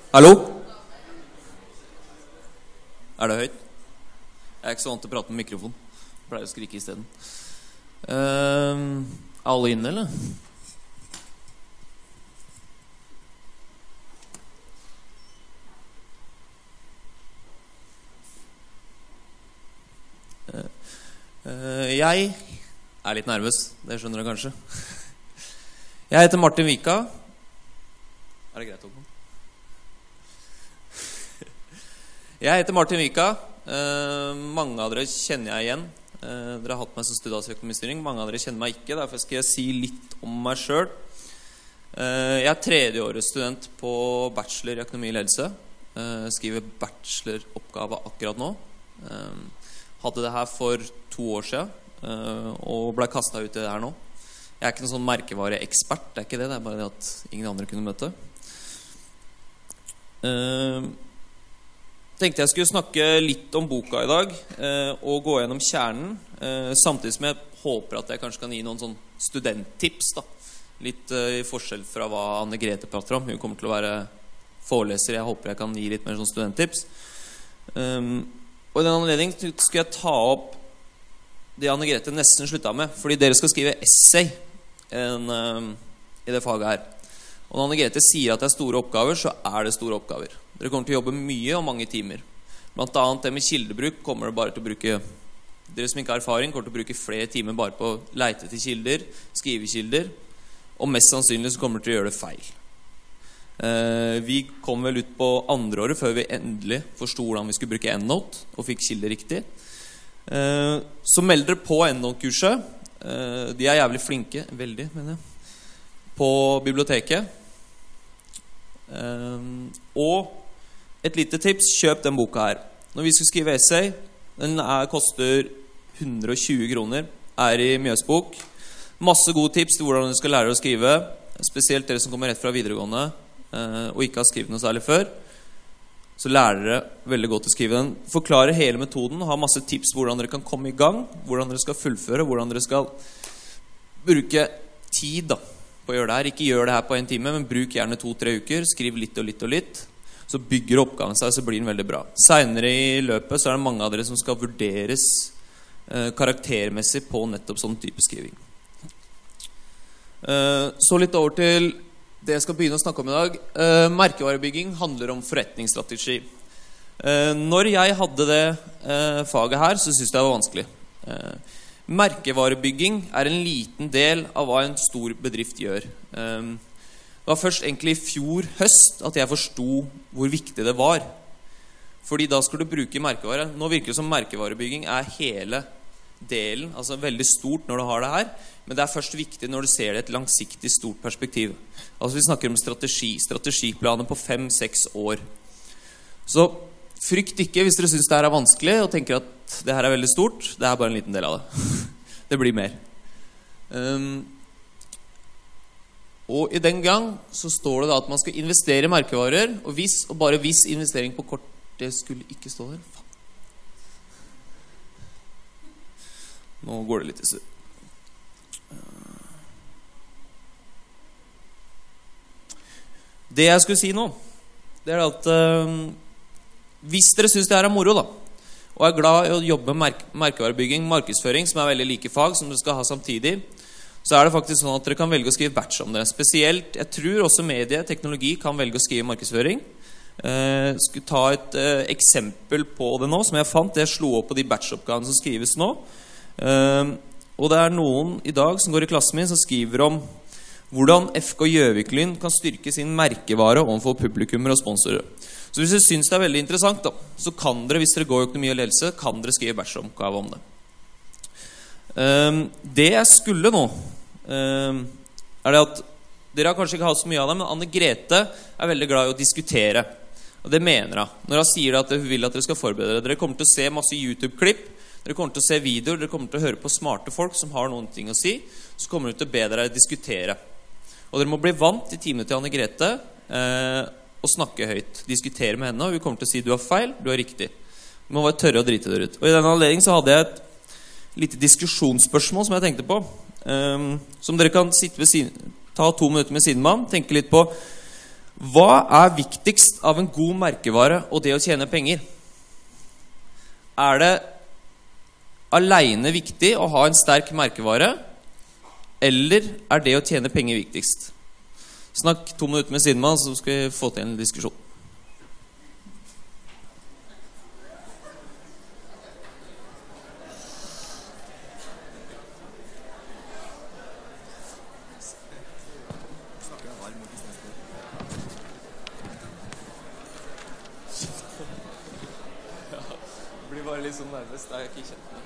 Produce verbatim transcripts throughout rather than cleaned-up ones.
Hallo? Er det høyt? Jeg er ikke så vant til å prate med mikrofon. Jeg pleier å skrike i stedet. Uh, alle inne, eller? Uh, uh, jeg er litt nervøs, det skjønner du kanskje. Jeg heter Martin Vika. Er det greit å gå? Jeg heter Martin Vika. uh, Mange av dere kjenner jeg igjen. uh, Dere har hatt meg som student i økonomistyring. Mange av dere kjenner meg ikke. Derfor skal jeg si litt om meg selv. uh, Jeg er tredjeårets student på bachelor i økonomi og ledelse. uh, Skriver bacheloroppgave akkurat nå. uh, Hadde det her for to år siden, uh, og ble kastet ut i det her nå. Jeg er ikke noen sånn merkevareekspert. Det er ikke det, det er bare det at ingen andre kunne møte. uh, Tenkte jeg skulle snakke litt om boka i dag, eh, og gå gjennom kjernen, eh, samtidig som jeg håper at jeg kanskje kan gi noen sånn studenttips da. Litt eh, i forskjell fra hva Anne Grete prater om. Hun kommer til å være foreleser. Jeg håper jeg kan gi litt mer sånn studenttips. um, Og i den anledningen skal jeg ta opp det Anne Grete nesten sluttet med, fordi dere skal skrive essay en, um, i det faget her. Og når Anne Grete sier at det er store oppgaver, så er det store oppgaver. Dere kommer til å jobbe mye og mange timer. Blant annet det med kildebruk kommer dere bare til å bruke, dere som ikke har erfaring, kommer til å bruke flere timer bare på å lete til kilder, skrive kilder, og mest sannsynlig så kommer dere til å gjøre det feil. Eh, vi kom vel ut på andre året før vi endelig forstod hvordan vi skulle bruke EndNote, og fikk kilder riktig. Eh, så meld dere på EndNote-kurset. Eh, de er jævlig flinke, veldig, mener jeg, på biblioteket. Eh, og et lite tips, kjøp den boka her. Når vi skal skrive essay, den er, koster hundre og tjue kroner, er i Mjøsbok. Masse gode tips til hvordan du skal lære å skrive, spesielt dere som kommer rett fra videregående eh, og ikke har skrevet noe særlig før. Så lærer dere veldig godt å skrive den. Forklarer hele metoden, har masse tips hvordan dere kan komme i gang, hvordan dere skal fullføre, hvordan dere skal bruke tid da, på å gjøre det her. Ikke gjør det her på en time, men bruk gjerne to-tre uker, skriv litt og litt og litt. Så bygger oppgaven seg, så blir den veldig bra. Senere i løpet så er det mange av dere som skal vurderes eh, karaktermessig på nettopp sånn type skriving. Eh, så litt over til det jeg skal begynne å snakke om i dag. Eh, merkevarebygging handler om forretningsstrategi. Eh, når jeg hadde det eh, faget her, så synes jeg det var vanskelig. Eh, merkevarebygging er en liten del av hva en stor bedrift gjør. Eh, Det var først egentlig i fjor høst at jeg forstod hvor viktig det var. Fordi da skulle du bruke merkevare. Nå virker det som merkevarebygging er hele delen, altså veldig stort når du har det her. Men det er først viktig når du ser det i et langsiktig stort perspektiv. Altså vi snakker om strategi, strategiplaner på fem-seks år. Så frykt ikke hvis dere synes det her er vanskelig og tenker at det her er veldig stort. Det er bare en liten del av det. Det blir mer. Um, Og i den gang så står det da at man skal investere i merkevarer, og hvis, og bare hvis investering på kort, det skulle ikke stå der. Faen. Nå går det litt i sted. Det jeg skulle si nå, det er at uh, hvis dere synes det her er moro da, og er glad i å jobbe med merke, merkevarebygging, markedsføring, som er veldig like fag som dere skal ha samtidig, så er det faktisk sånn at dere kan velge å skrive batch om det. Spesielt, jeg tror også medie, teknologi kan velge å skrive markedsføring. Jeg eh, skulle ta et eh, eksempel på det nå, som jeg fant. Jeg slo opp på de batch-oppgavene som skrives nå. Eh, og det er noen i dag som går i klassen min som skriver om hvordan F K Gjøvik-Lyn kan styrke sin merkevare overfor publikummer og sponsorer. Så hvis dere synes det er veldig interessant da, så kan dere, hvis dere går i økonomi og ledelse, kan dere skrive batch-oppgave om det. Um, det jeg skulle nå um, er det at dere har kanskje ikke hatt så mye av det, men Anne Grete er veldig glad i å diskutere, og det mener hun når hun sier at hun vil at dere skal forberede dere. Dere kommer til å se masse YouTube-klipp, dere kommer til å se videoer, dere kommer til å høre på smarte folk som har noen ting å si, så kommer hun til å be dere diskutere, og dere må bli vant i timene til Anne Grete eh, og snakke høyt, diskutere med henne, og hun kommer til å si du har feil, du har riktig. Du må være tørre å drite dere ut. Og i denne anledningen så hadde jeg et lite diskusjonsspørsmål som jeg tenkte på, um, som dere kan sitte ved siden, ta to minutter med sidemann, tenke litt på Hva er viktigst av en god merkevare og det å tjene penger? Er det alene viktig å ha en sterk merkevare, eller er det å tjene penger viktigst? Snakk to minutter med sidemann, så skal vi få til en diskusjon. Det blir bare litt sånn nervøs, det er jeg ikke kjent med.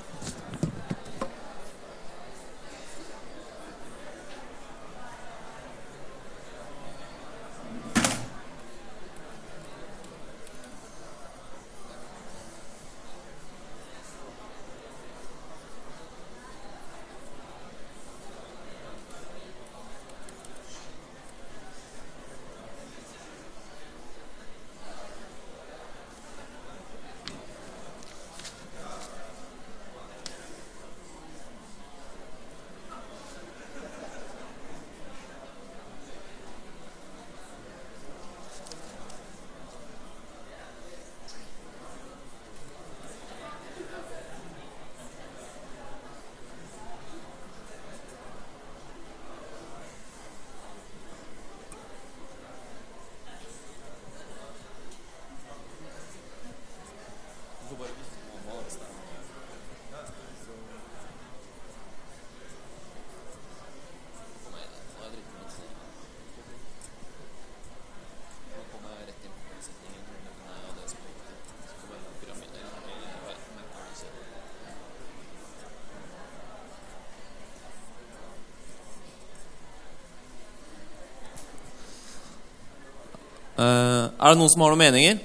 Uh, er det noen som har noen meninger?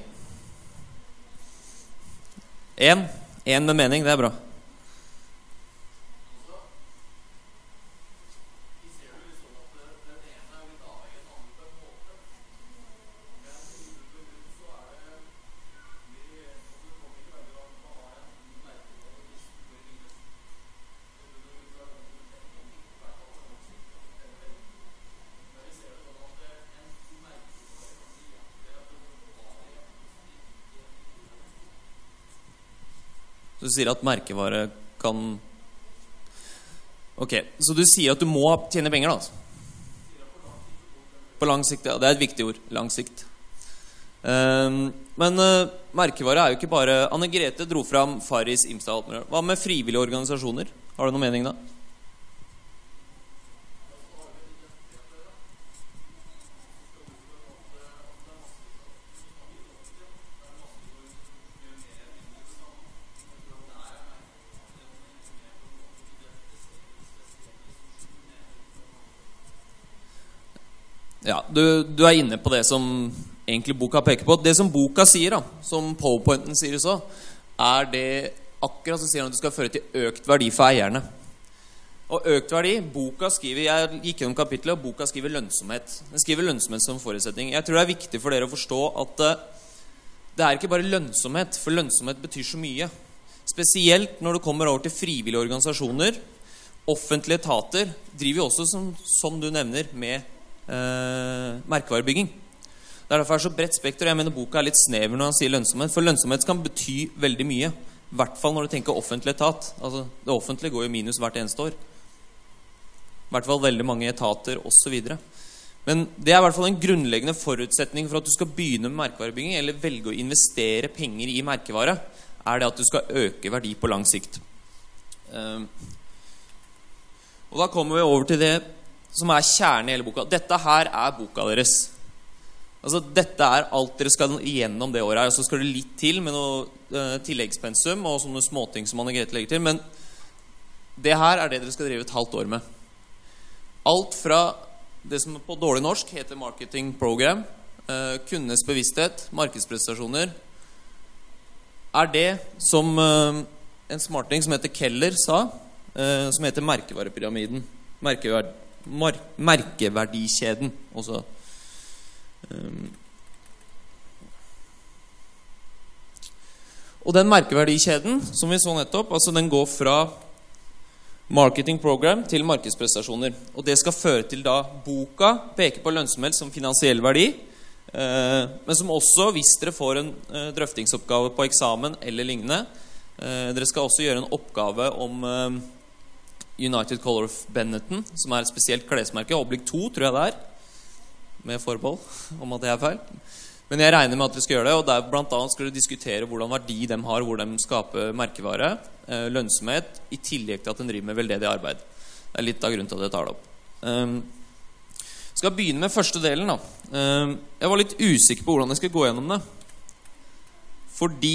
En, en med mening, det er bra. Så du sier at merkevare kan... Ok, så du sier at du må tjene penger da? Altså. På lang sikt, ja. Det er et viktig ord. Lang sikt. Um, men uh, merkevare er jo ikke bare... Anne Grete dro fram Farris, Imstad. Hva med frivillige organisasjoner? Har du noen mening da? Ja, du, du er inne på det som egentlig boka peker på. Det som boka sier da, som PowerPointen sier så, er det akkurat som sier at du skal føre til økt verdi for eierne. Og økt verdi, boka skriver, jeg gikk gjennom kapitlet, og boka skriver lønnsomhet. Den skriver lønnsomhet som forutsetning. Jeg tror det er viktig for dere å forstå at uh, det er ikke bare lønnsomhet, for lønnsomhet betyr så mye. Spesielt når det kommer over til frivillige organisasjoner. Offentlige etater driver jo også, som, som du nevner, med Eh, merkevarebygging. Det er derfor så bredt spekter. Jeg mener boka er litt snever når han sier lønnsomhet, for lønnsomhet kan bety veldig mye, i hvert fall når du tenker offentlig etat. Altså, det offentlige går jo minus hvert eneste år, i hvert fall veldig mange etater og så videre. Men det er i hvert fall en grunnleggende forutsetning for at du skal begynne med merkevarebygging, eller velge å investere penger i merkevare, er det at du skal øke verdi på lang sikt. eh, og da kommer vi over til det som er kjernen i hele boka. Dette her er boka deres. Altså, dette er alt dere skal igjennom det året her. Og så skal det litt til med noe uh, tilleggspensum og sånne småting som Anne Grete legger til. Men det her er det dere skal drive et halvt år med. Alt fra det som på dårlig norsk heter marketing program, uh, kundenes bevissthet, markedsprestasjoner, er det som uh, en smarting som heter Keller sa, uh, som heter merkevarepyramiden. Merkeverd Mar merkeverdikjeden også. Um. Og den merkeverdikjeden som vi så nettopp, altså den går fra marketing program til markedsprestasjoner. Og det skal føre til da boka peker på lønnsomhet som finansiell verdi, eh, men som også, hvis dere får en eh, drøftingsoppgave på eksamen eller lignende, eh, dere skal også gjøre en oppgave om eh, United Color of Benetton, som er et spesielt klesmerke, oblikk to, tror jeg det er, med forbehold om at det er feil. Men jeg regner med at dere skal gjøre det, og der blant annet skal dere diskutere hvordan verdi de har, hvor de skaper merkevare, eh, lønnsomhet, i tillegg til at den driver med veldedig arbeid. Det er litt av grunnen til at jeg tar det opp. Um, skal begynne med første delen da. Um, jeg var litt usikker på hvordan jeg skal gå gjennom det. Fordi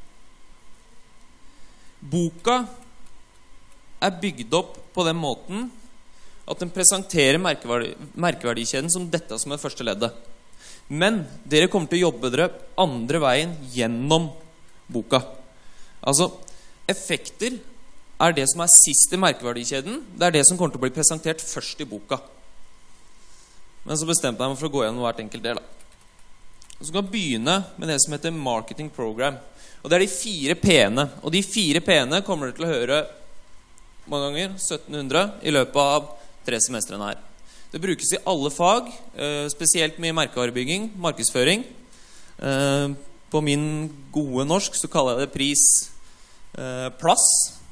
boka er bygd opp på den måten at den presenterer merkeverdi, merkeverdikjeden som dette som er første leddet. Men dere kommer til å jobbe dere andre veien gjennom boka. Altså, effekter er det som er sist i merkeverdikjeden. Det er det som kommer til å bli presentert først i boka. Men så bestemte jeg meg for å gå gjennom hvert enkelt del. Så skal jeg begynne med det som heter Marketing Program. Og det er de fire P-ene. Og de fire P-ene kommer dere til å høre mange ganger, sytten hundre, i løpet av tre semestrene her. Det brukes i alle fag, spesielt med merkevarebygging, markedsføring. På min gode norsk så kaller jeg det pris, plass,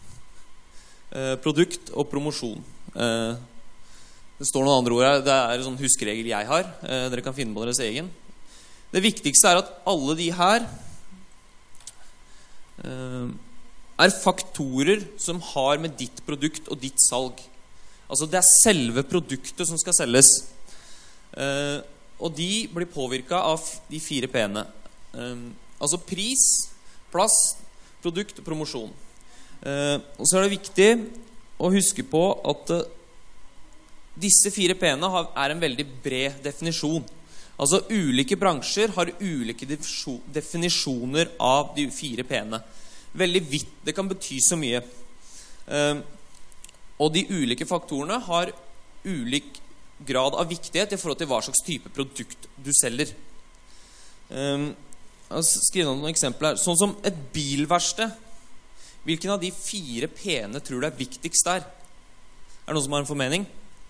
produkt og promosjon. Det står noen andre ord her, det er en sånn huskeregel jeg har. Dere kan finne på deres egen. Det viktigste er at alle de her er faktorer som har med ditt produkt og ditt salg. Altså det er selve produktet som skal selges. Eh, og de blir påvirket av de fire P-ene. Eh, altså pris, plass, produkt og promosjon. Eh, og så er det viktig å huske på at eh, disse fire P-ene har, er en veldig bred definisjon. Altså ulike bransjer har ulike definisjoner av de fire P-ene. Veldig vidt, det kan bety så mye. Eh, Og de ulike faktorene har ulik grad av viktighet i forhold til hva slags type produkt du selger. Um, jeg skriver noen eksempler her. Sånn som et bilverksted. Hvilken av de fire P-ene tror du er viktigst der? Er det noen som har en formening?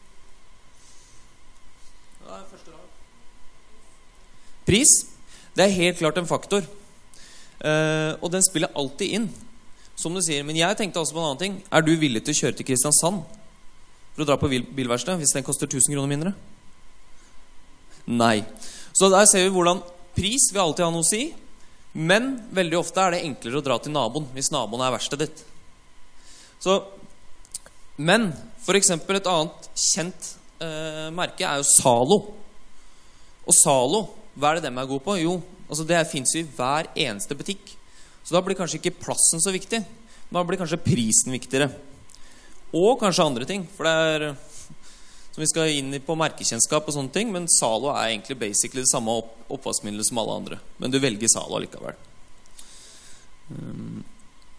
Ja, første rad. Pris. Det er helt klart en faktor. Uh, og den spiller alltid inn. Som du sier, men jeg tenkte også på en annen ting. Er du villig til å kjøre til Kristiansand for å dra på bilverksted hvis den koster tusen kroner mindre? Nei. Så der ser vi hvordan pris vil alltid ha noe å si, men veldig ofte er det enklere å dra til naboen hvis naboen er verkstedet ditt. Så, men for eksempel et annet kjent eh, merke er jo Zalo. Og Zalo, hva er det dem er gode på? Jo, altså det finnes jo i hver eneste butikk. Så da blir kanskje ikke plassen så viktig. Da blir kanskje prisen viktigere. Og kanskje andre ting. For det er, som vi skal inn på merkekjennskap og sånne ting, men Zalo er egentlig basically det samme opp, oppvaskmiddel som alle andre. Men du velger Zalo allikevel. Um.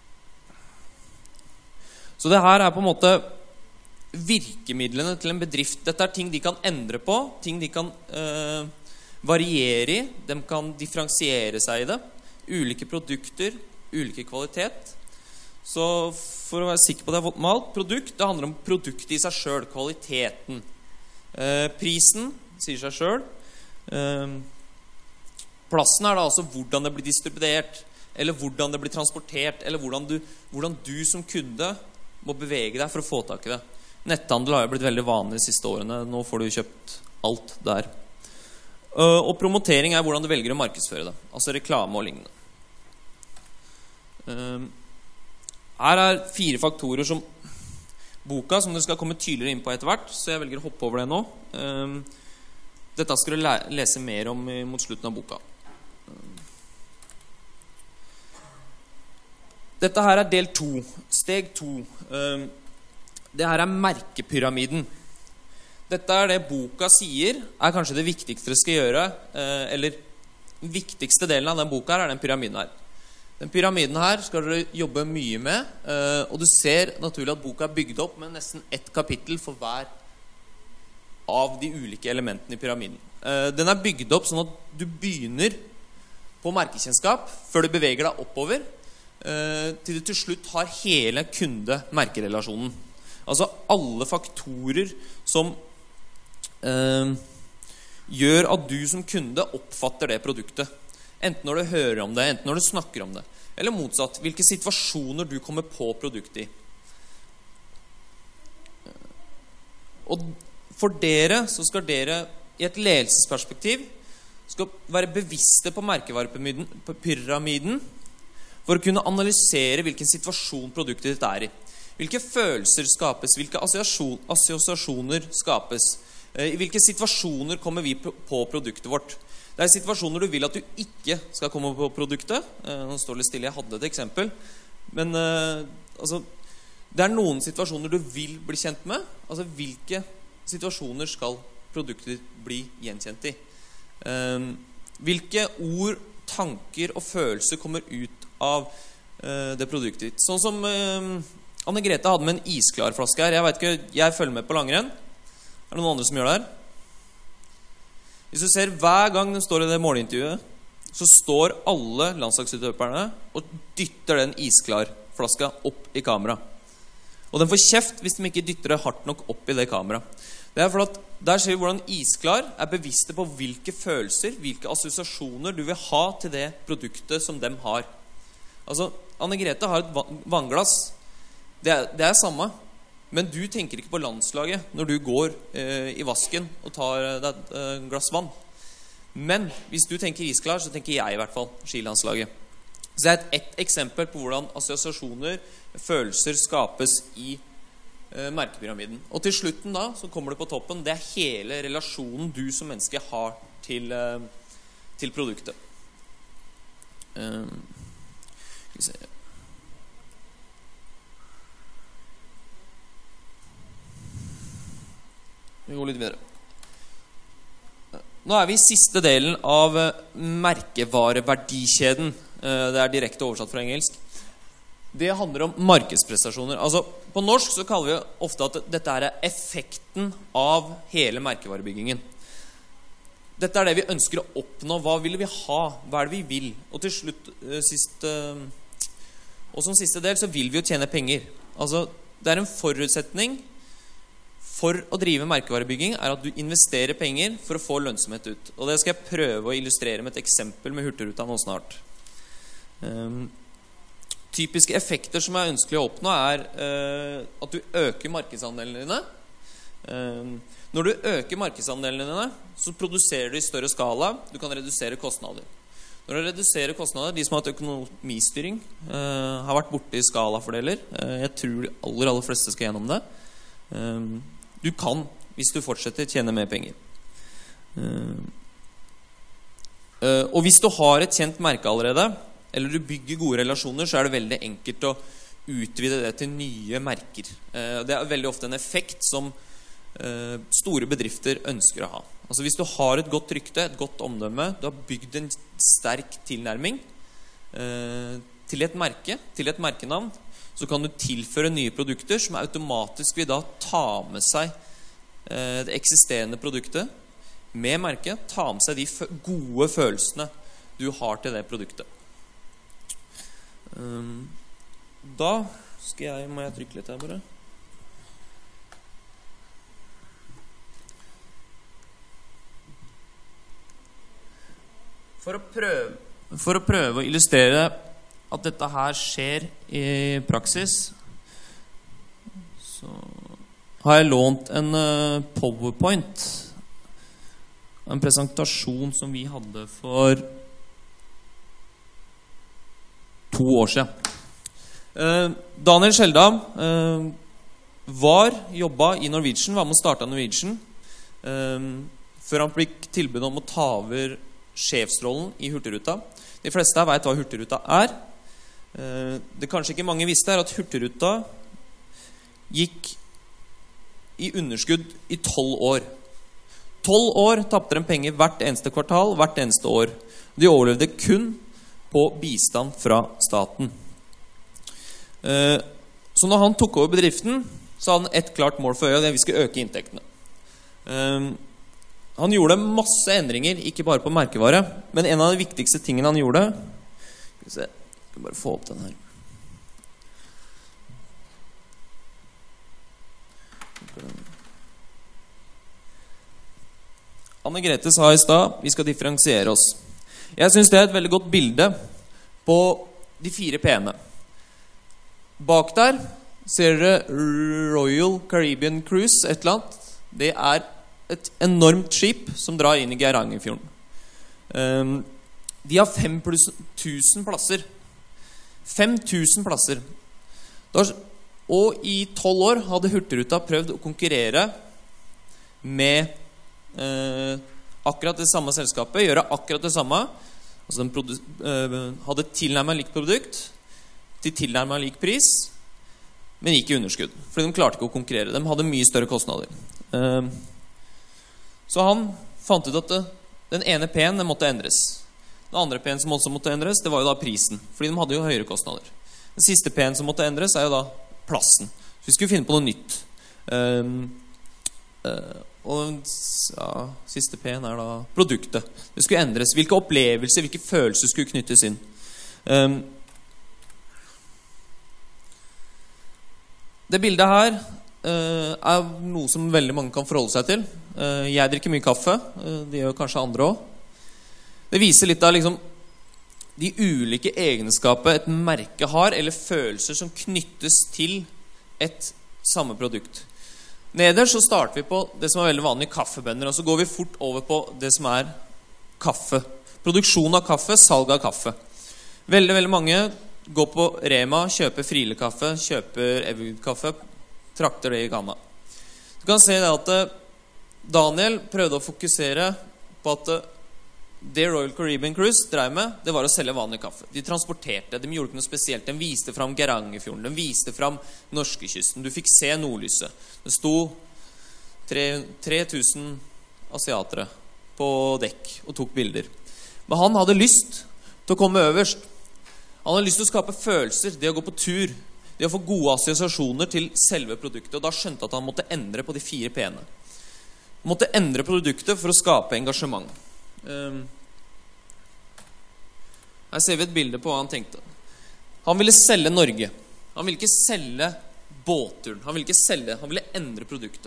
Så det her er på en måte virkemidlene til en bedrift. Dette er ting de kan endre på, ting de kan uh, variere i, de kan differensiere seg i det. Ulike produkter, ulike kvalitet. Så for å være sikker på det jeg har fått med alt, produkt, det handler om produktet i seg selv, kvaliteten. Eh, prisen sier seg selv. Eh, plassen er da altså hvordan det blir distribuert, eller hvordan det blir transportert, eller hvordan du, hvordan du som kunde må bevege deg for å få tak i det. Netthandel har jo blitt veldig vanlig de siste årene. Nå får du kjøpt alt der. Uh, og promotering er hvordan du velger å markedsføre det. Altså reklame og lignende. Uh, her er fire faktorer som boka, som dere skal komme tydeligere inn på etter hvert, så jeg velger å hoppe over det nå. Uh, dette skal du lese mer om mot slutten av boka. Uh. Dette her er del to. Steg to. Uh, det her er merkepyramiden. Dette er det boka sier er kanskje det viktigste dere skal gjøre, eller den viktigste delen av den boka her er den pyramiden her. Den pyramiden her skal dere jobbe mye med, og du ser naturlig at boka er bygd opp med nesten ett kapittel for hver av de ulike elementene i pyramiden. Den er bygd opp sånn at du begynner på merkekjennskap før du beveger deg oppover, til du til slutt har hele kunde-merkerelasjonen. Altså alle faktorer som eh, gjør at du som kunde oppfatter det produktet. Enten når du hører om det, enten når du snakker om det. Eller motsatt, hvilke situasjoner du kommer på produktet i. Og for dere så skal dere i et ledelsesperspektiv skal være bevisste på merkevarepyramiden på pyramiden, for å kunne analysere hvilken situasjon produktet ditt er i. Hvilke følelser skapes, hvilke assosiasjoner skapes, i hvilke situasjoner kommer vi på produktet vårt. Det er situasjoner du vil at du ikke skal komme på produktet. Nå står det litt stille, jeg hadde et eksempel. Men altså, det er noen situasjoner du vil bli kjent med. Altså, hvilke situasjoner skal produktet ditt bli gjenkjent i? Um, hvilke ord, tanker og følelser kommer ut av uh, det produktet ditt? Sånn som uh, Anne-Grete hadde med en isklar flaske her. Jeg vet ikke, jeg følger med på langrenn. Er det noen andre som gjør det her? Hvis du ser hver gang den står i det målintervjuet, så står alle landslagsutøperne og dytter den isklar flaska opp i kamera. Og den får kjeft hvis de ikke dytter det hardt nok opp i det kamera. Det er for at der ser vi hvordan isklar er bevisste på hvilke følelser, hvilke assosiasjoner du vil ha til det produktet som dem har. Altså, Anne-Grete har et vannglass. Det er, det er samme. Men du tenker ikke på landslaget når du går eh, i vasken og tar deg et eh, glass vann. Men hvis du tenker isklar, så tenker jeg i hvert fall skilandslaget. Så det er et, et eksempel på hvordan assosiasjoner, følelser skapes i eh, merkepyramiden. Og til slutten da, så kommer det på toppen. Det er hele relasjonen du som menneske har til, eh, til produktet. Uh, skal vi se. Vi går litt videre. Nå er vi i siste delen av merkevareverdikjeden. Det er direkte oversatt fra engelsk. Det handler om markedsprestasjoner. Altså, på norsk så kaller vi ofte at dette er effekten av hele merkevarebyggingen. Dette er det vi ønsker å oppnå. Hva vil vi ha? Hva er det vi vil? Og til slutt, sist, og som siste del, så vil vi jo tjene penger. Altså, det er en forutsetning for å drive merkevarebygging er at du investerer penger for å få lønnsomhet ut. Og det skal jeg prøve å illustrere med et eksempel med Hurtigruta nå snart. Um, typiske effekter som er ønskelig å oppnå er uh, at du øker markedsandelene dine. Um, når du øker markedsandelene dine, så produserer du i større skala. Du kan redusere kostnader. Når du reduserer kostnader, de som har hatt økonomistyring, uh, har vært borte i skalafordeler. Uh, jeg tror de aller, aller fleste skal gjennom det. Um, Du kan, hvis du fortsetter, tjene mer penger. Uh, uh, og hvis du har et kjent merke allerede, eller du bygger gode relasjoner, så er det veldig enkelt å utvide det til nye merker. Uh, det er veldig ofte en effekt som uh, store bedrifter ønsker å ha. Altså hvis du har et godt rykte, et godt omdømme, du har bygd en sterk tilnærming uh, til et merke, til et merkenavn, så kan du tilføre nye produkter som automatisk vil da ta med seg eh, det eksisterende produktet med merket, ta med seg de gode følelsene du har til det produktet. Um, da skal jeg, må jeg trykke litt her bare. For å prøve, for å prøve å illustrere at dette her skjer i praksis, så har jeg lånt en PowerPoint, en presentasjon som vi hadde for to år siden. Daniel Skjeldam var, jobbet i Norwegian, var med å starte Norwegian, før han fikk tilbud om å ta over sjefsrollen i Hurtigruta. De fleste her vet hva Hurtigruta er. Det kanskje ikke mange visste er at Hurtigruta gikk i underskudd i tolv år. tolv år tappte de penger hvert eneste kvartal, hvert eneste år. De overlevde kun på bistand fra staten. Så når han tok over bedriften, så hadde han et klart mål for øye, det er at vi skulle øke inntektene. Han gjorde masse endringer, ikke bare på merkevare, men en av de viktigste tingene han gjorde, skal vi se, jeg skal bare få opp den her. Anne Grete sa i stad, vi skal differensiere oss. Jeg synes det er et veldig godt bilde på de fire P-ene. Bak der ser dere Royal Caribbean Cruise, et eller annet. Det er et enormt skip som drar inn i Geirangerfjorden. Um, de har fem tusen plasser. fem tusen plasser. Og i tolv år hadde Hurtigruta prøvd å konkurrere med eh, akkurat det samme selskapet, gjøre akkurat det samme. Altså de eh, hadde tilnærmet lik produkt til tilnærmet lik pris, men gikk i underskudd, fordi de klarte ikke å konkurrere. De hadde mye større kostnader. Eh, så han fant ut at det, den ene P-en måtte endres. Den andre P-en som også måtte endres, det var jo da prisen, fordi de hadde jo høyere kostnader. Den siste P-en som måtte endres er jo da plassen. Så vi skulle finne på noe nytt. Um, uh, og ja, siste P-en er da produktet. Det skulle endres. Hvilke opplevelser, hvilke følelser skulle knyttes inn. Um, det bildet her uh, er noe som veldig mange kan forholde seg til. Uh, jeg drikker mye kaffe. Uh, det gjør kanskje andre også. Det viser litt av liksom de ulike egenskaper et merke har, eller følelser som knyttes til et samme produkt. Nederst så starter vi på det som er veldig vanlig, kaffebønner, og så går vi fort over på det som er kaffe. Produksjon av kaffe, salg av kaffe. Veldig, veldig mange går på Rema, kjøper Friele-kaffe, kjøper Evergood-kaffe, trakter det i kanna. Du kan se det at Daniel prøvde å fokusere på at det Royal Caribbean Cruise drev med, det var å selge vanlig kaffe. De transporterte, de gjorde ikke noe spesielt. De viste fram Geirangerfjorden, de viste fram norskekysten. Du fikk se nordlyset. Det sto tre tusen asiatere på dekk og tok bilder. Men han hadde lyst til å komme øverst. Han hadde lyst til å skape følelser, det å gå på tur, det å få gode assosiasjoner til selve produktet. Og da skjønte at han måtte endre på de fire P-ene. Han måtte endre produktet for å skape engasjement. Um, her ser vi et bilde på hva han tenkte. Han ville selge Norge. Han ville ikke selge båtturen. Han ville ikke selge, han ville endre produktet.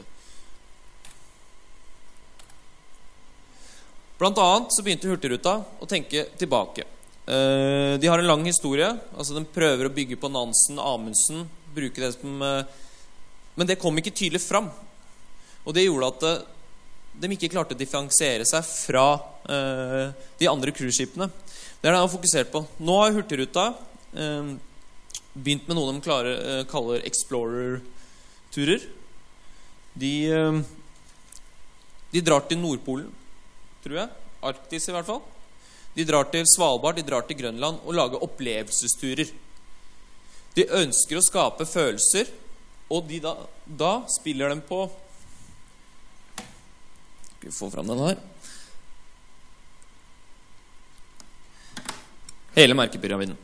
Blant annet så begynte Hurtigruta å tenke tilbake. uh, De har en lang historie. Altså de prøver å bygge på Nansen, Amundsen, bruke det som uh, men det kom ikke tydelig fram. Og det gjorde at uh, de ikke klarte å differensiere seg fra uh, de andre cruiseskipene. Det er det han har fokusert på. Nå har Hurtigruta uh, begynt med noe de klarer, uh, kaller Explorer-turer. De, uh, de drar til Nordpolen, tror jeg. Arktis i hvert fall. De drar til Svalbard, de drar til Grønland og lager opplevelsesturer. De ønsker å skape følelser, og de da, da spiller dem på. Vi får fram den her. Hele merkepyramiden.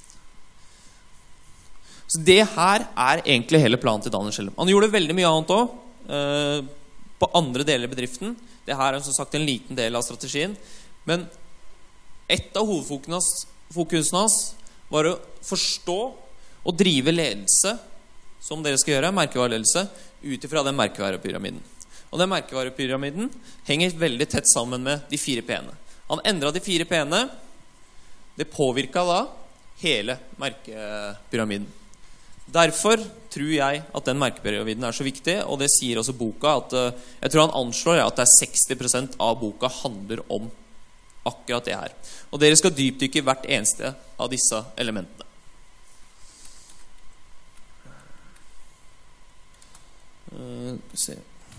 Så det her er egentlig hele planen til Daniel Schellem. Han gjorde veldig mye annet også, eh, på andre deler av bedriften. Det her er som sagt en liten del av strategien. Men et av hovedfokusene hans var å forstå og drive ledelse, som dere skal gjøre, merkevareledelse, ut ifra den merkevarepyramiden. Og den merkevarepyramiden henger veldig tett sammen med de fire P-ene. Han endret de fire P-ene. Det påvirket da hele merkepyramiden. Derfor tror jeg at den merkepyramiden er så viktig, og det sier også boka at jeg tror han anslår at det er seksti prosent av boka handler om akkurat det her. Og dere skal dypdykke hvert eneste av disse elementene. Uh, se.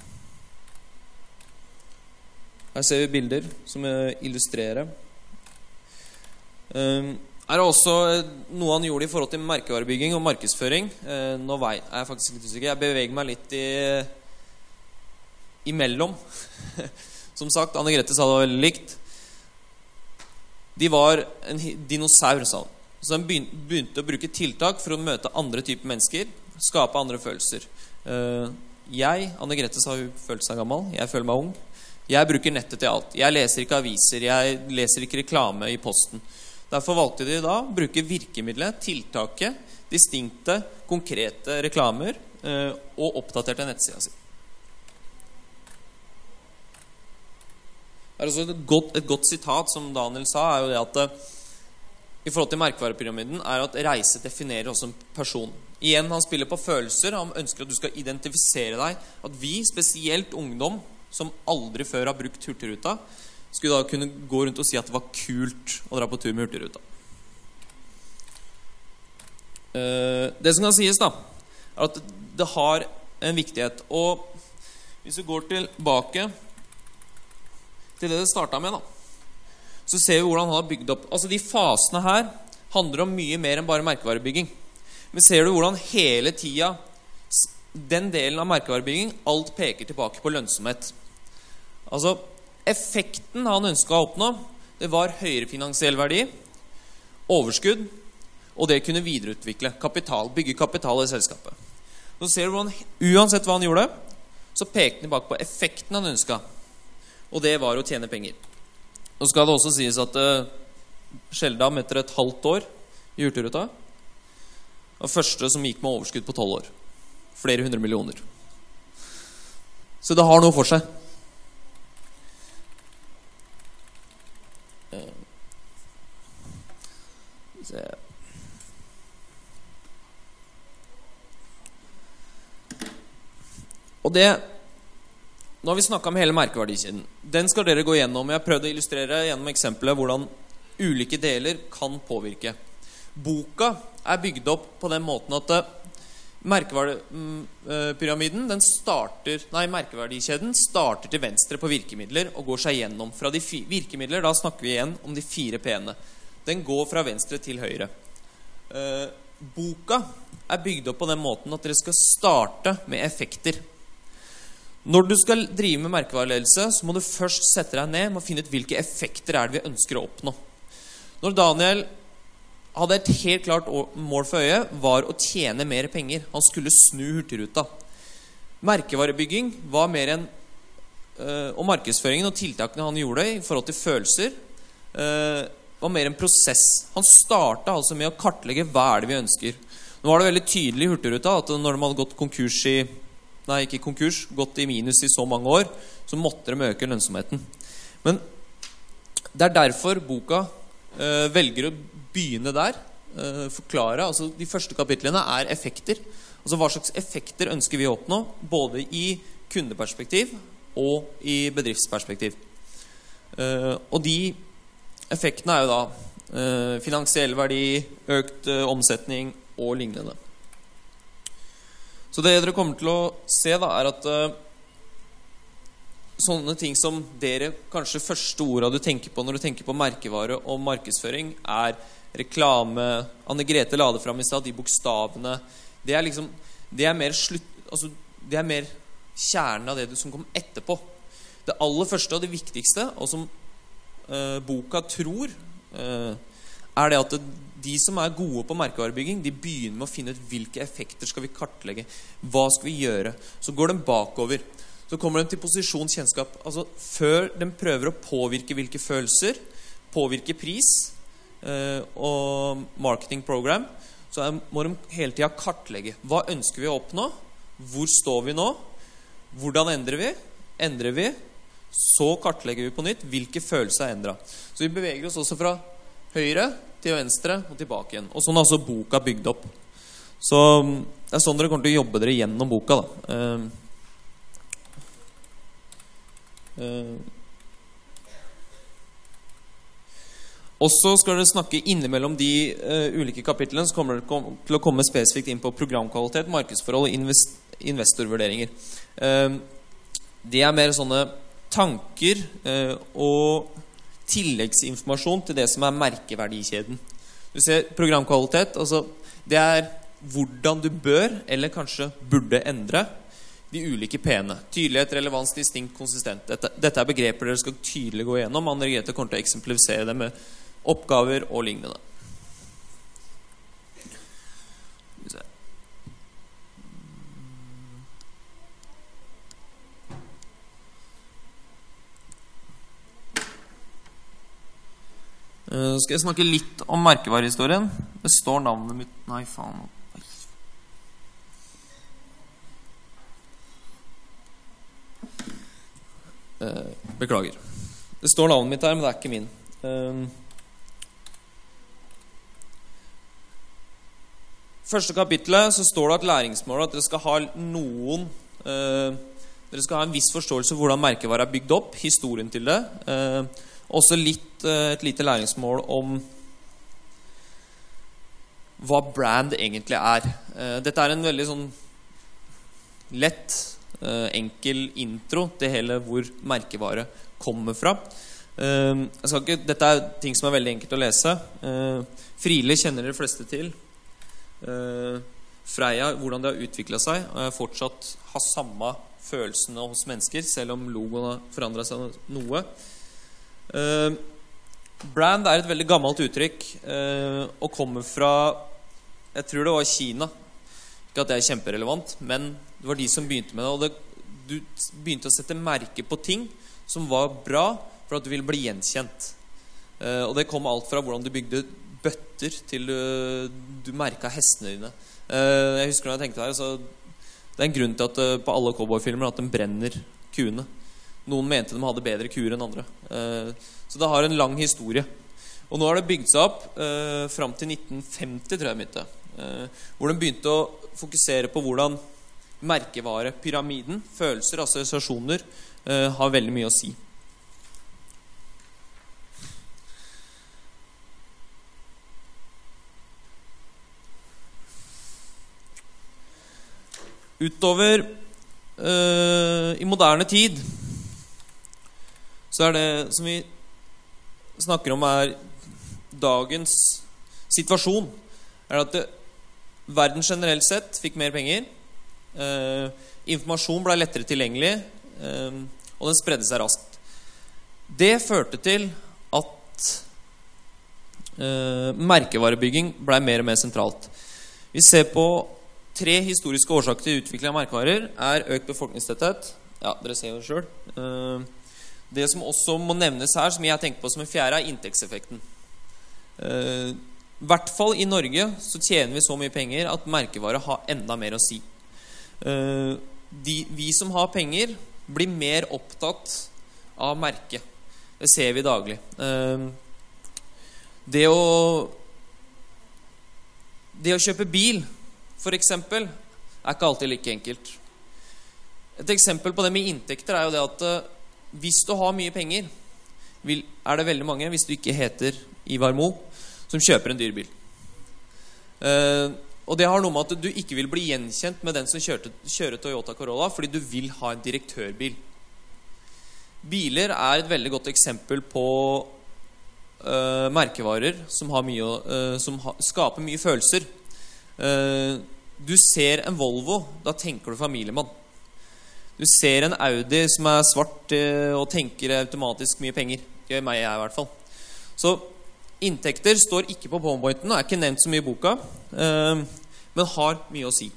Her ser vi bilder som illustrerer. Um, er det også noe han gjorde i forhold til merkevarebygging og markedsføring. Uh, nå vei, er jeg faktisk litt usikker. Jeg beveger meg litt i imellom. Som sagt, Anne Grete sa det var veldig likt. De var en dinosaur, sa han. Så de begynte å bruke tiltak for å møte andre typer mennesker, skape andre følelser. Uh, jeg, Anne Grete sa hun følte seg gammel, jeg føler meg ung. Jeg bruker nettet til alt. Jeg leser ikke aviser, jeg leser ikke reklame i posten. Derfor valgte de da å bruke virkemidlet, tiltaket, distinkte, konkrete reklamer uh, og oppdaterte nettsida si. er også et godt, et godt sitat som Daniel sa, er jo det at i forhold til merkevarepyramiden er at reise definerer også en person. Igjen, han spiller på følelser, han ønsker at du skal identifisere deg, at vi, spesielt ungdom, som aldri før har brukt Hurtigruta, skulle da kunne gå rundt og si at det var kult å dra på tur med Hurtigruta. Det som kan sies da, er at det har en viktighet, og hvis vi går tilbake til det det startet med da, så ser vi hvordan han har bygd opp. Altså de fasene her handler om mye mer enn bare merkevarebygging. Men ser du hvordan hele tida den delen av merkevarebygging, alt peker tilbake på lønnsomhet. Altså effekten han ønsket å oppnå, det var høyere finansiell verdi, overskudd, og det kunne videreutvikle kapital, bygge kapital i selskapet. Så ser du hvordan, uansett hva han gjorde, så pekte han tilbake på effekten han ønsket, og det var å tjene penger. Nå skal det også sies at uh, Sheldam etter et halvt år i Hurtigruta var første som gikk med overskudd på tolv år. Flere hundre millioner. Så det har noe for seg. Uh, se. Og det Nå har vi snakket om hele merkeverdikjeden. Den skal dere gå gjennom. Jeg har prøvd å illustrere gjennom eksempelet hvordan ulike deler kan påvirke. Boka er bygd opp på den måten at merkeverdipyramiden, den starter, nei, merkeverdikjeden starter til venstre på virkemidler og går seg gjennom. Fra de fi, virkemidler, da snakker vi igjen om de fire P-ene. Den går fra venstre til høyre. Uh, boka er bygd opp på den måten at dere skal starte med effekter. Når du skal drive med merkevareledelse, så må du først sette deg ned og finne ut hvilke effekter er det vi ønsker å oppnå. Når Daniel hadde et helt klart mål for øye, var å tjene mer penger. Han skulle snu Hurtigruta. Merkevarebygging var mer enn, øh, og markedsføringen og tiltakene han gjorde i forhold til følelser, øh, var mer en prosess. Han startet altså med å kartlegge hva er det vi ønsker. Nå var det veldig tydelig i Hurtigruta at når de hadde gått konkurs i Nei, ikke konkurs, gått i minus i så mange år, så måtte de øke lønnsomheten. Men det er derfor boka øh, velger å begynne der, øh, forklare, altså de første kapitlene er effekter. Altså hva slags effekter ønsker vi å oppnå, både i kundeperspektiv og i bedriftsperspektiv. Uh, og de effektene er jo da uh, finansiell verdi, økt uh, omsetning og lignende. Så det dere kommer til å se da, er at uh, sånne ting som dere, kanskje første ordet du tenker på når du tenker på merkevare og markedsføring, er reklame. Anne Grete la det fram i stedet, de bokstavene. Det er liksom, det er mer slutt, altså det er mer kjernen av det som kommer etterpå. Det aller første og det viktigste, og som uh, boka tror, uh, er det at det, de som er gode på merkevarebygging, de begynner med å finne ut hvilke effekter skal vi kartlegge, hva skal vi gjøre. Så går de bakover. Så kommer de til posisjonskjennskap. Altså før de prøver å påvirke hvilke følelser, påvirke pris eh, og marketing program, så er, må de hele tiden kartlegge. Hva ønsker vi å oppnå? Hvor står vi nå? Hvordan endrer vi? Endrer vi? Så kartlegger vi på nytt hvilke følelser er endret. Så vi beveger oss også fra høyre til venstre og tilbake igjen. Og sånn er også boka bygd opp. Så det er sånn dere kommer til å jobbe dere gjennom boka da. Uh, uh. Og så skal dere snakke innimellom de uh, ulike kapitlene, så kommer dere kom, til å komme spesifikt inn på programkvalitet, markedsforhold og invest, investorvurderinger. Uh, det er mer sånne tanker uh, og tilleggsinformasjon til det som er merkeverdikjeden. Du ser programkvalitet, altså det er hvordan du bør, eller kanskje burde endre de ulike P-ene. Tydelighet, relevans, distinkt, konsistent. Dette, dette er begreper dere skal tydelig gå gjennom. Anne Grete kommer til å eksemplifisere det med oppgaver og lignende. Uh, skal jeg snakke litt om merkevarehistorien. Det står navnet mitt. Nei, faen. Uh, beklager. Det står navnet mitt her, men det er ikke min. Um, Første kapitlet så står det at læringsmålet at dere skal ha noen uh, Dere skal ha en viss forståelse for hvordan merkevare er bygd opp, historien til det. Uh, også litt, uh, et lite læringsmål om hva brand egentlig er. Uh, dette er en veldig sånn lett, uh, enkel intro til hele hvor merkevare kommer fra. Uh, jeg skal ikke, dette er ting som er veldig enkelt å lese. Uh, Friele kjenner de fleste til. Uh, Freia, hvordan det har utviklet seg og fortsatt har samme følelsene hos mennesker, selv om logoen har forandret seg noe. uh, Brand er et veldig gammelt uttrykk uh, og kommer fra, jeg tror det var Kina. Ikke at det er kjemperelevant, men det var de som begynte med det, og det, du begynte å sette merke på ting som var bra for at du ville bli gjenkjent. uh, og det kom alt fra hvordan du bygde bøtter til du, du merket hestene dine. uh, Jeg husker når jeg tenkte her, så det er en grunn til at uh, på alle cowboyfilmer at de brenner kuene. Noen mente de hadde bedre kuer enn andre. uh, Så det har en lang historie. Og nå har det bygd seg opp uh, frem til nitten femti, tror jeg det begynte, uh, hvor de begynte å fokusere på hvordan merkevare, pyramiden, følelser, assosiasjoner uh, har veldig mye å si. Utover øh, i moderne tid så er det som vi snakker om er dagens situasjon, er at det, verden generelt sett fikk mer penger, øh, informasjon ble lettere tilgjengelig, øh, og den spredde seg raskt. Det førte til at øh, merkevarebygging ble mer og mer sentralt. Vi ser på tre historiske årsaker til utvikling av merkevarer er økt befolkningstetthet. Ja, dere ser jo det selv. Det som også må nevnes her, som jeg tenker på som en fjerde, er inntektseffekten. I hvert fall i Norge så tjener vi så mye penger at merkevarer har enda mer å si. De, vi som har penger blir mer opptatt av merke. Det ser vi daglig. Det å Det å kjøpe bil for eksempel, er ikke alltid like enkelt. Et eksempel på det med inntekter er jo det at uh, hvis du har mye penger, vil, er det veldig mange, hvis du ikke heter Ivar Mo, som kjøper en dyr bil. Uh, og det har noe med at du ikke vil bli gjenkjent med den som kjørte, kjører Toyota Corolla, fordi du vil ha en direktørbil. Biler er et veldig godt eksempel på uh, merkevarer som, har mye, uh, som ha, skaper mye følelser. Uh, du ser en Volvo, da tenker du familiemann. Du ser en Audi som er svart uh, og tenker automatisk mye penger. Det gjør meg jeg i hvert fall. Så inntekter står ikke på PowerPointen, er ikke nevnt så mye i boka, uh, men har mye å si.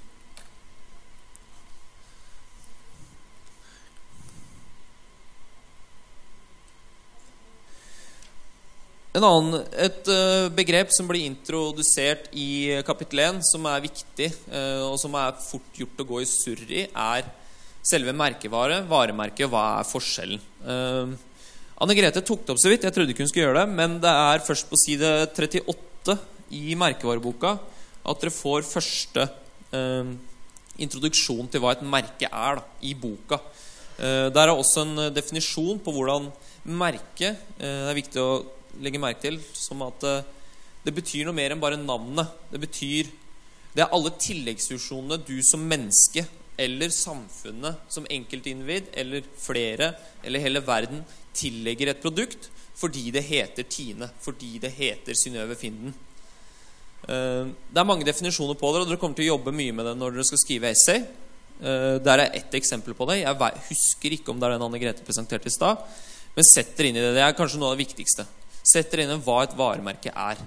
En annen, et uh, begrep som blir introdusert i kapittel én, som er viktig, uh, og som er fort gjort å gå i surr i, er selve merkevare, varemerke, og hva er forskjellen. Uh, Anne-Grete tok det opp så vidt, jeg trodde ikke hun skulle gjøre det, men det er først på side trettiåtte i merkevareboka at dere får første uh, introduksjon til hva et merke er da, i boka. Uh, der er også en definisjon på hvordan merke, uh, det er viktig å legge merke til, som at uh, det betyr noe mer enn bare navnet. Det betyr, det er alle tilleggsfunksjonene du som menneske, eller samfunnet som enkeltindivid, eller flere, eller hele verden, tillegger et produkt, fordi det heter Tine, fordi det heter Synnøve Finden. Uh, det er mange definisjoner på det, og dere kommer til å jobbe mye med det når dere skal skrive essay. Uh, der er ett eksempel på det. Jeg husker ikke om det er den Anne-Grete presenterte i sted, men setter inn i det. Det er kanskje noe av det viktigste. Setter inn hva et varemerke er.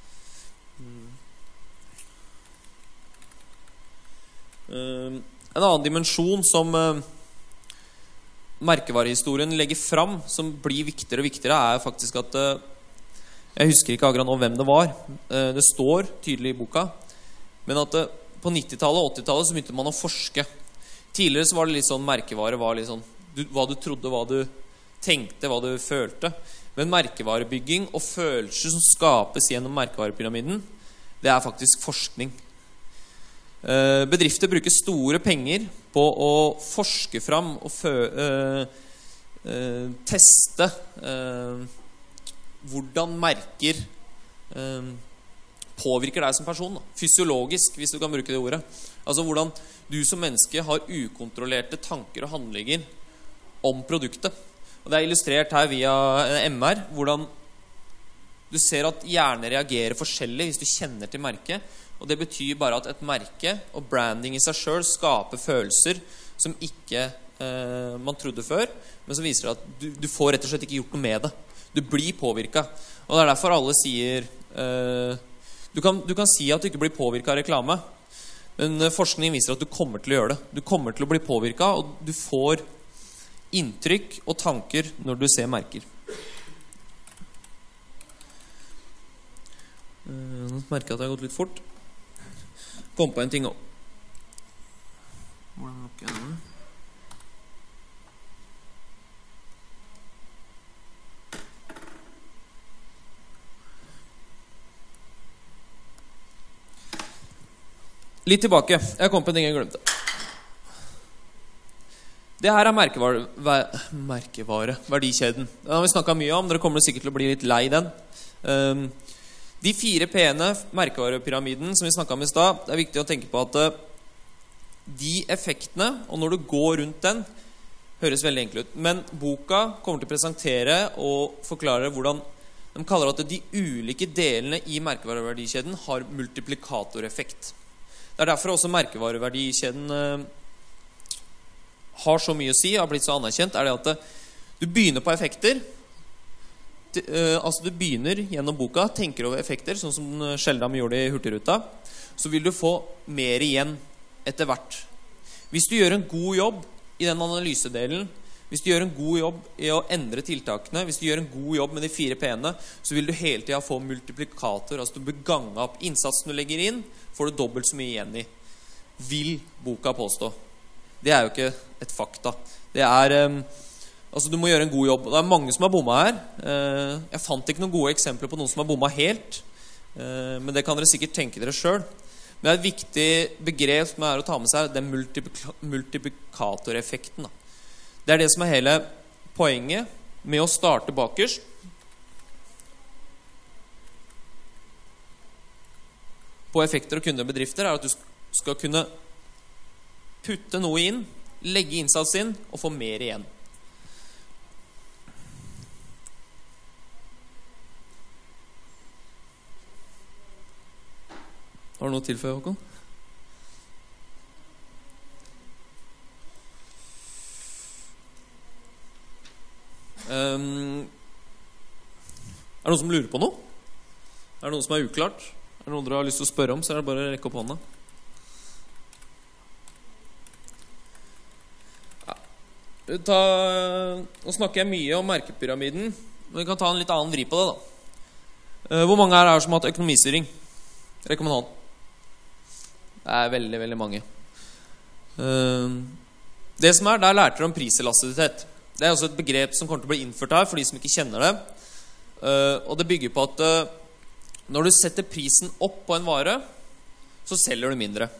Uh, en annen dimensjon som uh, merkevarehistorien legger fram, som blir viktigere og viktigere, er faktisk at uh, jeg husker ikke akkurat nå hvem det var. Uh, det står tydelig i boka, men at uh, på nittitallet og åttitallet så begynte man å forske. Tidligere så var det litt sånn merkevare var litt sånn du, hva du trodde, hva du tenkte, hva du følte. Men merkevarebygging og følelser som skapes gjennom merkevarepyramiden, det er faktisk forskning. Bedrifter bruker store penger på å forske fram og fø, øh, øh, teste øh, hvordan merker øh, påvirker deg som person, da. Fysiologisk, hvis du kan bruke det ordet. Altså hvordan du som menneske har ukontrollerte tanker og handlinger om produktet. Og det er illustrert her via M R, hvordan du ser at hjernen reagerer forskjellig hvis du kjenner til merket. Og det betyr bare at et merke og branding i seg selv skaper følelser som ikke eh, man trodde før, men som viser at du, du får rett og slett ikke gjort noe med det. Du blir påvirket. Og det er derfor alle sier eh, du, kan, du kan si at du ikke blir påvirket av reklame, men forskning viser at du kommer til å gjøre det. Du kommer til å bli påvirket, og du får inntrykk og tanker når du ser merker. Nå merker jeg at jeg har gått litt fort. Kom på en ting også. Hvordan lukker jeg den? Litt tilbake. Jeg kom på en ting jeg glemte. Det her er merkevare, merkevare verdikjeden. Den har vi snakket mye om. Dere kommer sikkert til å bli litt lei den. Um, De fire P-ene, merkevarepyramiden, som vi snakket om i sted, det er viktig å tenke på at de effektene, og når du går rundt den, høres veldig enkelt ut. Men boka kommer til å presentere og forklare hvordan de kaller at de ulike delene i merkevareverdikjeden har multiplikatoreffekt. Det er derfor også merkevareverdikjeden eh, har så mye å si, har blitt så anerkjent, er det at du begynner på effekter. Uh, altså du begynner gjennom boka, tenker over effekter, sånn som Sheldam gjorde i Hurtigruta, så vil du få mer igjen etter hvert. Hvis du gjør en god jobb i den analysedelen, hvis du gjør en god jobb i å endre tiltakene, hvis du gjør en god jobb med de fire P-ene, så vil du hele tiden få multiplikator, altså du bør gange opp innsatsen du legger inn, får du dobbelt så mye igjen i. Vil boka påstå. Det er jo ikke et fakta. Det er... Um, Altså du må gjøre en god jobb. Det er mange som har bommet her. Jeg fant ikke noen gode eksempler på noen som har bommet helt, men det kan dere sikkert tenke dere selv. Men det er et viktig begrep som er å ta med seg, den multiplikatoreffekten. Det er det som er hele poenget med å starte bakerst. På effekter og kundebedrifter er at du skal kunne putte noe inn, legge innsats inn og få mer igjen. Har du noe til for Håkon? Um, er det noen som lurer på noe? Er det noe som er uklart? Er det noe dere har lyst til å spørre om, så er det bare å rekke opp hånda. Ja. Ta, nå snakker jeg mye om merkepyramiden, men vi kan ta en litt annen vri på det da. Uh, hvor mange er her som har hatt økonomistyring? Rekk om en hånd. Det er veldig, veldig mange. Det som er, der lærte dere om priselastisitet. Det er også et begrep som kommer til å bli innført her for de som ikke kjenner det. Og det bygger på at når du setter prisen opp på en vare, så selger du mindre.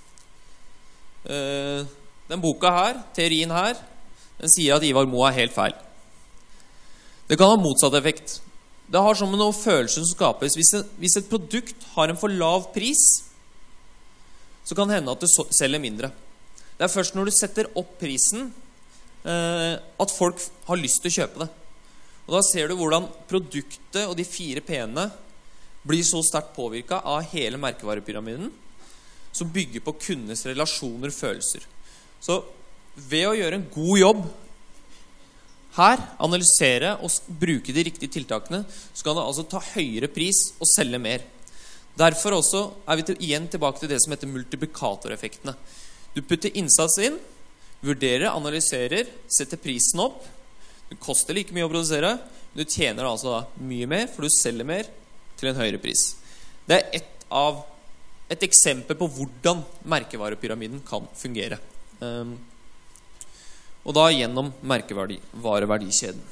Den boka her, teorien her, den sier at Ivar Moe er helt feil. Det kan ha motsatt effekt. Det har som noen følelser som skapes. Hvis, en, hvis et produkt har en for lav pris, så kan det hende at du så, selger mindre. Det er først når du setter opp prisen eh, at folk har lyst til å kjøpe det. Og da ser du hvordan produktet og de fire P-ene blir så sterkt påvirket av hele merkevarepyramiden, som bygger på kundenes relasjoner og følelser. Så ved å gjøre en god jobb her, analysere og bruke de riktige tiltakene, så kan det altså ta høyere pris og selge mer. Derfor også er vi til, igjen tilbake til det som heter multiplikatoreffektene. Du putter innsats inn, vurderer, analyserer, setter prisen opp. Det koster like mye å produsere, men du tjener altså da mye mer, for du selger mer til en høyere pris. Det er et, av, et eksempel på hvordan merkevarepyramiden kan fungere. Um, og da gjennom merkevareverdikjeden.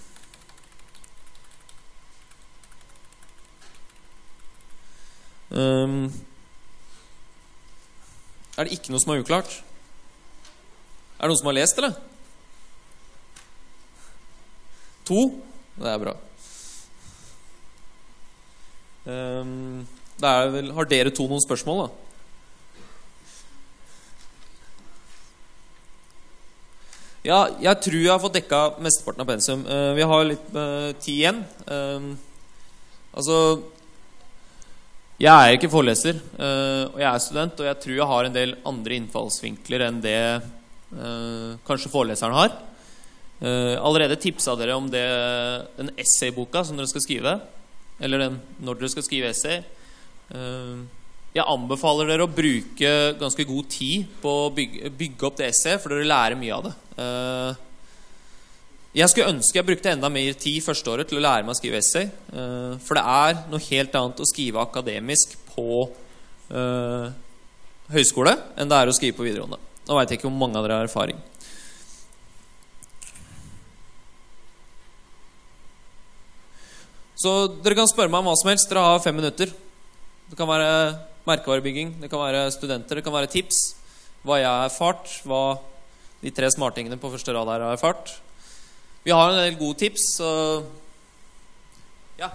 Um, er det ikke noe som er uklart? Er det noen som har lest, eller? To? Det er bra. Um, det er vel, har dere to noen spørsmål, da? Ja, jeg tror jeg har fått dekket mesteparten av pensum. Uh, vi har litt uh, tid igjen. Uh, altså, jeg er ikke foreleser, uh, og jeg er student, og jeg tror jeg har en del andre innfallsvinkler enn det uh, kanskje foreleseren har. Uh, allerede tipset dere om det, den essayboka som dere skal skrive, eller den, når dere skal skrive essay. Uh, jeg anbefaler dere å bruke ganske god tid på å bygge, bygge opp det essay, for dere lærer mye av det. Uh, jeg skulle ønske jeg brukte enda mer tid første året til å lære meg å skrive essay, uh, for det er noe helt annet å skrive akademisk på uh, høyskole enn det er å skrive på videregående. Nå vet jeg ikke hvor mange av dere har erfaring. Så dere kan spørre meg om hva som helst. Dere har fem minutter. Det kan være merkevarebygging, det kan være studenter, det kan være tips, hva jeg har erfart, hva de tre smartingene på første rad her har erfart. Vi har en del gode tips, så ja.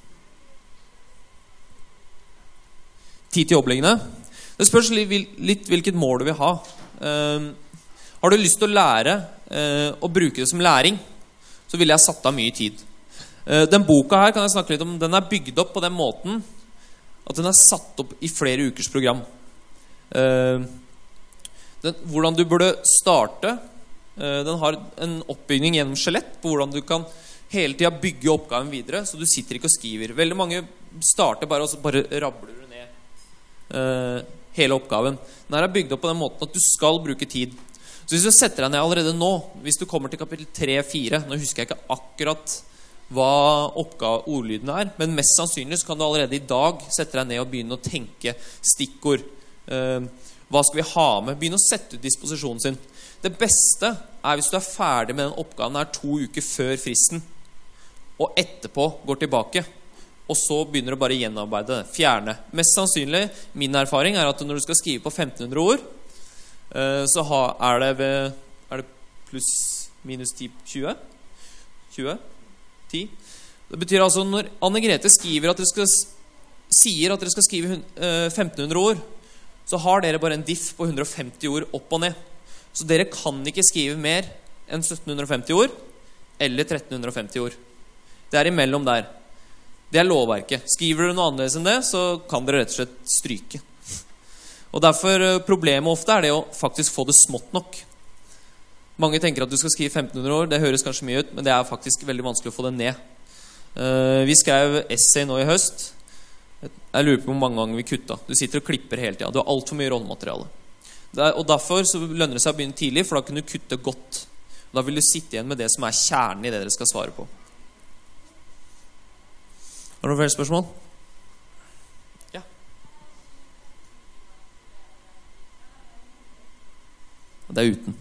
Tid til jobblingene. Det spørs litt hvilket mål du vil ha. Uh, har du lyst til å lære uh, og bruke det som læring, så vil jeg satt av mye tid. Uh, den boka her kan jeg snakke litt om. Den er bygd opp på den måten at den er satt opp i flere ukers program. Uh, den, hvordan du burde starte. Uh, den har en oppbygging gjennom skjelett på hvordan du kan hele tiden bygge oppgaven videre, så du sitter ikke og skriver. Veldig mange starter bare, og så bare rabler du ned uh, hele oppgaven. Den her er bygd opp på den måten at du skal bruke tid. Så hvis du setter deg ned allerede nå, hvis du kommer til kapittel tre fire, nå husker jeg ikke akkurat hva oppgave ordlyden er, men mest sannsynlig så kan du allerede i dag sette deg ned og begynne å tenke stikkord. Uh, hva skal vi ha med? Begynne å sette ut disposisjonen sin. Det beste er hvis du er ferdig med den oppgaven her to uker før fristen, og etterpå går tilbake, og så begynner du bare å gjenarbeide det, fjerne. Mest sannsynlig, min erfaring er at når du skal skrive på femten hundre ord, uh, så ha, er det ved, er det pluss minus ti, tjue? tjue? ti. Det betyr altså når Anne Grete skriver at dere skal, sier at dere skal skrive uh, femten hundre ord, så har dere bare en diff på hundre og femti ord opp og ned. Så dere kan ikke skrive mer enn sytten hundre og femti ord eller tretten hundre og femti ord. Det er imellom der. Det er lovverket. Skriver dere noe annerledes enn det, så kan dere rett og slett stryke. Og derfor problemet ofte er det å faktisk få det smått nok. Mange tenker at du skal skrive femten hundre ord. Det høres kanskje mye ut, men det er faktisk veldig vanskelig å få det ned. Uh, vi skrev essay nå i høst. Jeg lurer på hvor mange ganger vi kutta. Du sitter og klipper hele tiden. Du har alt for mye rollemateriale. Og derfor så lønner det seg å begynne tidlig, for da kan du kutte godt. Da vil du sitte igjen med det som er kjernen i det dere skal svare på. Har du noen flere spørsmål? Ja. Det er uten.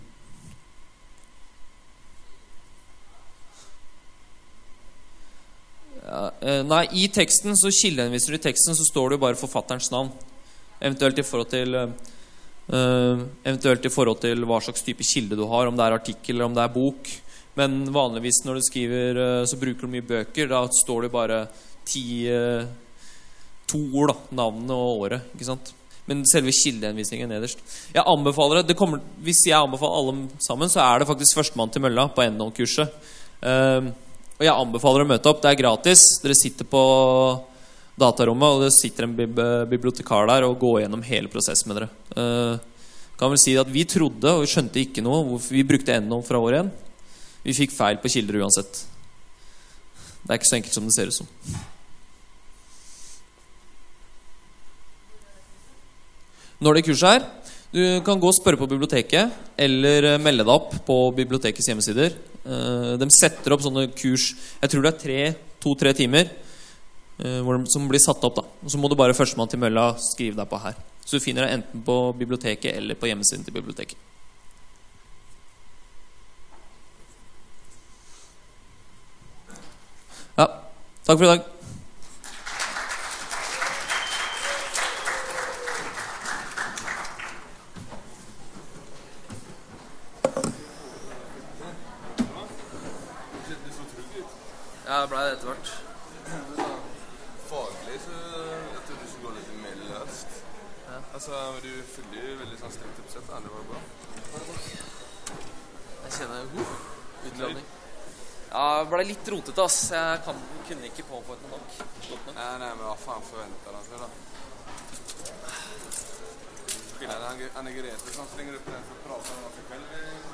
Ja, nei, i teksten så kildehenviser du i teksten, så står det jo bare forfatterens navn. Eventuelt i forhold til uh, eventuelt i forhold til hva slags type kilde du har, om det er artikkel eller om det er bok. Men vanligvis når du skriver, uh, så bruker du mye bøker. Da står det bare ti, uh, to ord, da, navnet og året, ikke sant? Men selve kildehenvisningen nederst. Jeg anbefaler det, det kommer, hvis jeg anbefaler alle sammen, så er det faktisk førstemann til mølla på N O-kurset. Uh, Og jeg anbefaler å møte opp. Det er gratis. Dere sitter på datarommet, og det sitter en bibliotekar der og går gjennom hele prosessen med dere. Uh, kan vel si at vi trodde, og vi skjønte ikke noe, hvorfor vi brukte N O fra år igjen. Vi fikk feil på kilder uansett. Det er ikke så enkelt som det ser ut som. Når det kurset er, du kan gå og spørre på biblioteket, eller melde deg opp på bibliotekets hjemmesider. De setter opp sånne kurs, jeg tror det er tre, to-tre timer, som blir satt opp da. Og så må du bare førstemann til mølla skrive deg på her. Så du finner deg enten på biblioteket eller på hjemmesiden til biblioteket. Takk for i dag. Ja, det ble det etter hvert. Faglig så jeg tror du skulle gå litt mer løst. Ja. Altså, du følger jo veldig sånn strengt oppsett, da. Det var bra. Jeg kjenner uh, utladning. Ja, det ble litt rotete, ass. Jeg kan, kunne ikke påføre noe nok. Nei, nei, men hva faen forventer han seg, da? Nei, han, han er Grete som slenger opp den for å prate om seg selv.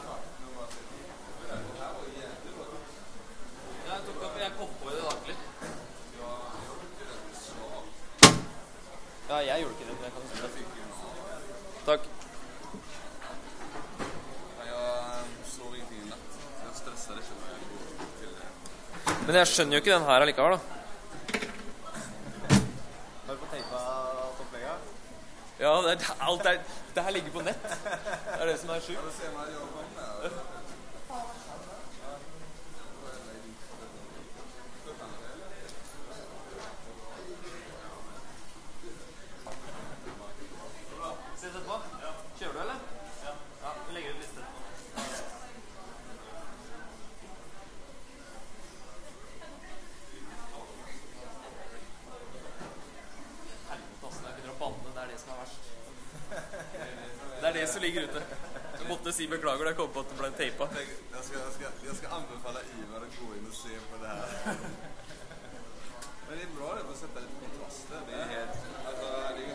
Jeg tok opp, jeg kom på i det daglig. Ja, jeg gjorde ikke det, men jeg kan si det. Takk. Jeg så ingenting i natt, så jeg stresset ikke når jeg går til det. Men jeg skjønner jo ikke den her allikevel, da. Har du fått teipa topplegget? Ja, det, er, alt er, det her ligger på nett. Det er det som er sjukt. Ja, det ser man jo på den her. Ses etterpå? Ja. Kjører du, eller? Ja. Ja, vi legger ut liste. Helvete, ass. Jeg begynner å banne. Det er det som er verst. Det er det som ligger ute. Jeg måtte si beklager da jeg kom på at det ble teipa. Jeg skal, jeg skal, jeg skal anbefale Ivar å gå inn og se på det her. Men det er bra det, for å sette litt kontraster. Det er helt, altså, det er